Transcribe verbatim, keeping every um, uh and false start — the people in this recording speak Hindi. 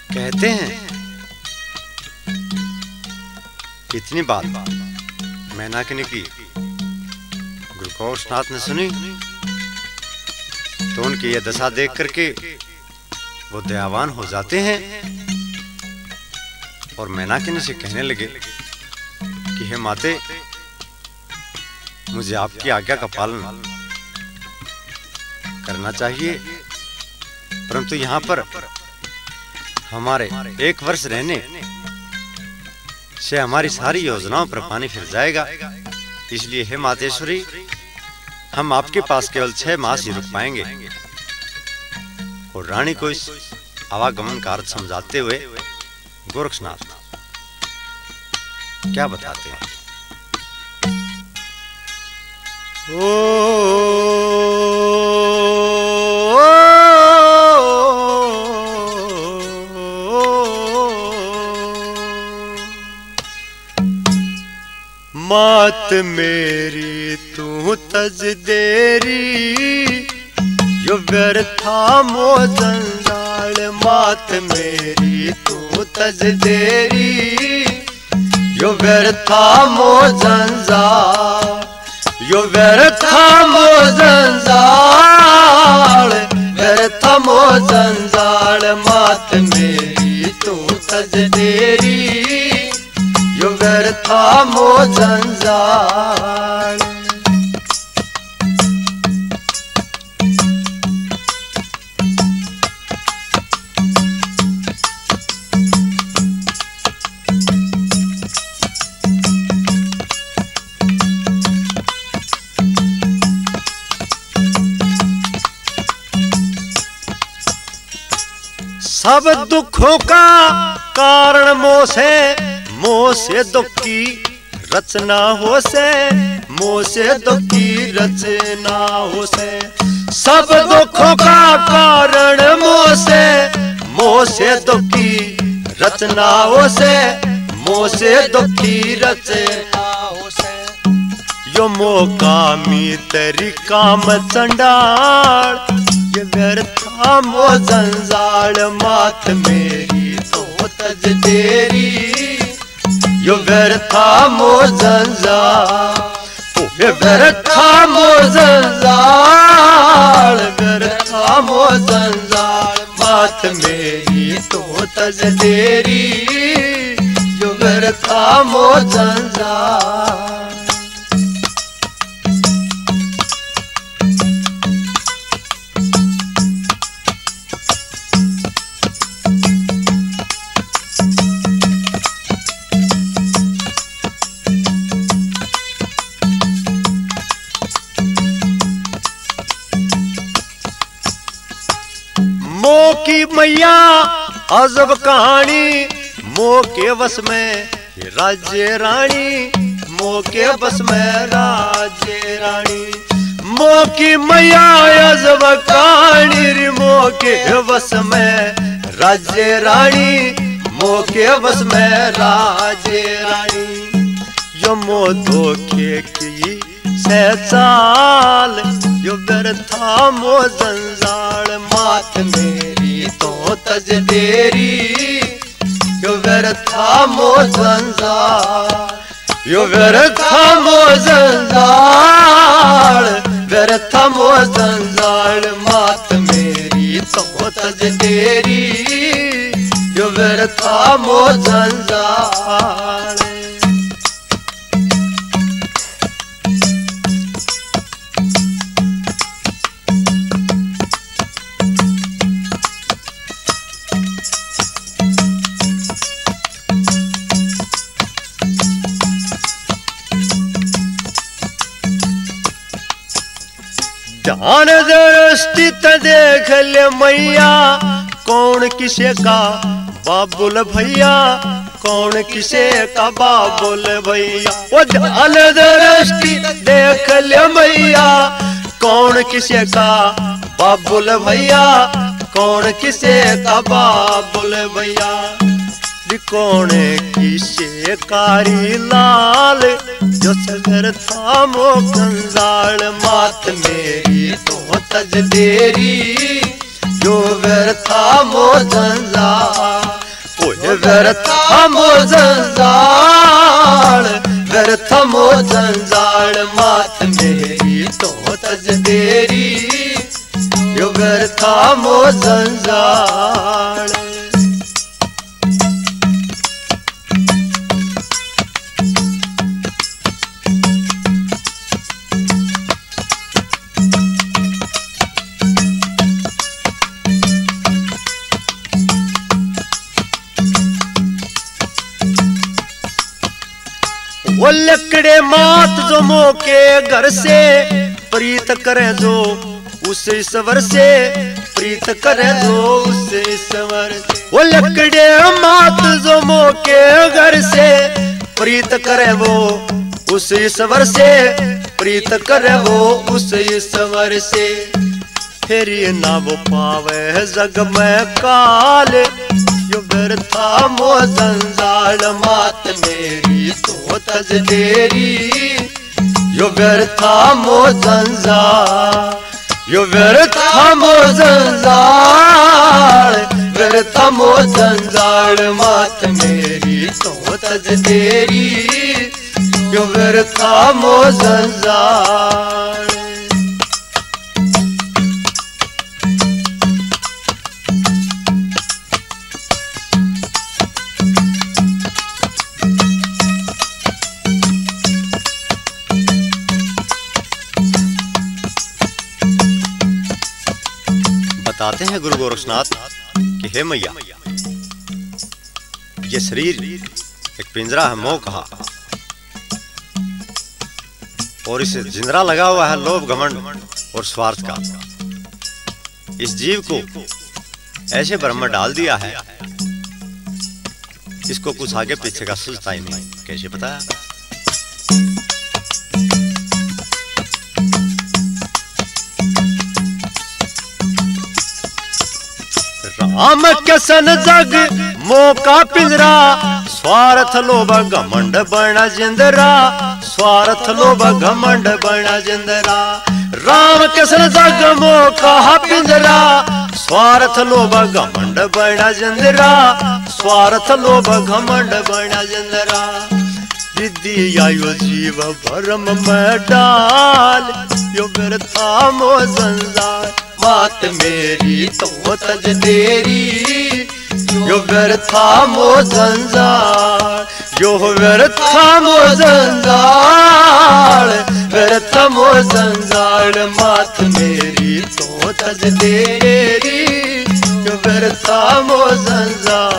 कहते हैं इतनी बात मैनाकिनी की गुरु गोरक्षनाथ ने सुनी तो उनकी यह दशा देख करके वो दयावान हो जाते हैं और मैनाकिनी से कहने लगे कि हे माते, मुझे आपकी आज्ञा का पालन करना चाहिए, परंतु यहाँ पर हमारे एक वर्ष रहने से हमारी सारी योजनाओं पर पानी फिर जाएगा। इसलिए हे मातेश्वरी, हम आपके पास केवल छह मास ही रुक पाएंगे। और रानी को इस आवागमन का अर्थ समझाते हुए गोरक्षनाथ क्या बताते हैं। ओ मात मेरी तू तज देरी, यो व्यर्था मो जंजाल। मात मेरी तू तज देरी, यो व्यर्था मो जंजाल। यो व्यर्था मो जंजाल, व्यर्था मो जंजाल। मात मेरी तू तज देरी, यो व्यर्था मो जंजाल। सब दुखों का कारण मोह से, मोह से दुख की रचना हो से, मोह से दुख की रचना हो से। सब दुखों का कारण मोह से, मोह से दुख की रचना हो से, मोह से दुख की रचना हो से। यो मोह कामी तेरी काम चंडाल, ये व्यर्था मो जंजाल। मात मेरी तो तज देरी, यो व्यर्था मो जंजाल। ये व्यर्था मो जंजाल, व्यर्था मो जंजाल। मात मेरी तो तज देरी, यो व्यर्था मो जंजाल। मोह की मैया अजब कहानी, मोह के बस में राज्य रानी, मोह के बस में राज्य रानी। मोह की मैया अजब कहानी, मोह के बस में राज्य रानी, मोह के बस में राज्य रानी। यो मोह धोखे की सहचाल, यो व्यर्था मो जंजाल। मात मेरी तो तज देरी, यो व्यर्था मो जंजाल। यो व्यर्था मो जंजाल, व्यर्था मो जंजाल। मात मेरी तो तज देरी, यो व्यर्था मो जंजाल। ध्यान दृष्टि देख ले मैया, कौन किसे का बाबुल भैया, कौन किसे का बाबुल भैया। वो ध्यान दृष्टि देख ले मैया, कौन किसे का बाबुल भैया, कौन किसे का बाबुल भैया। कौन किसे कारी लाल, जो सगर था मो कंजाल। मात मेरी तो तज देरी, जो व्यर्था मो जंजाल। व्यर्था मो जंजाल व्यर्था मो जंजाल मात मेरी तो तज देरी यो व्यर्था मो जंजाल। वो लकड़े मात जो मोके घर से प्रीत करे जो उस ईश्वर से प्रीत करे जो उस ईश्वर से। वो लकड़े मात जो मोके घर से प्रीत करे वो उस ईश्वर से प्रीत करे वो उस ईश्वर से। फिर ये ना वो पावे जग में काल यो व्यर्था मो जंजाल मात मेरी तो तज देरी यो व्यर्था मो जंजाल यो व्यर्था मो जंजाल व्यर्था मो जंजाल मात मेरी तो तज देरी यो व्यर्था मो जंजाल। बताते हैं गुरु गोरक्षनाथ कि हे मैया, ये शरीर एक पिंजरा है मोह कहा, और इसे जिंदरा लगा हुआ है लोभ घमंड और स्वार्थ का। इस जीव को ऐसे भ्रम में डाल दिया है, इसको कुछ आगे पीछे का सुझता ही नहीं। कैसे बताया? राम कैसन जग मोका पिंजरा स्वार्थ लोभ घमंड बना जिंदरा स्वार्थ लोभ घमंड बना जिंदरा। राम कैसन जग मोका पिंजरा स्वार्थ लोभ घमंड बना जिंदरा स्वार्थ लोभ घमंड बना जिंदरा। रिद्धि आयो जीव भरम में डाल यो व्यर्था मो जंजाल मात मेरी तो तज देरी यो व्यर्था मो जंजाल यो व्यर्था मो जंजाल व्यर्था मो जंजाल मात मेरी तो तज देरी यो व्यर्था मो जंजाल।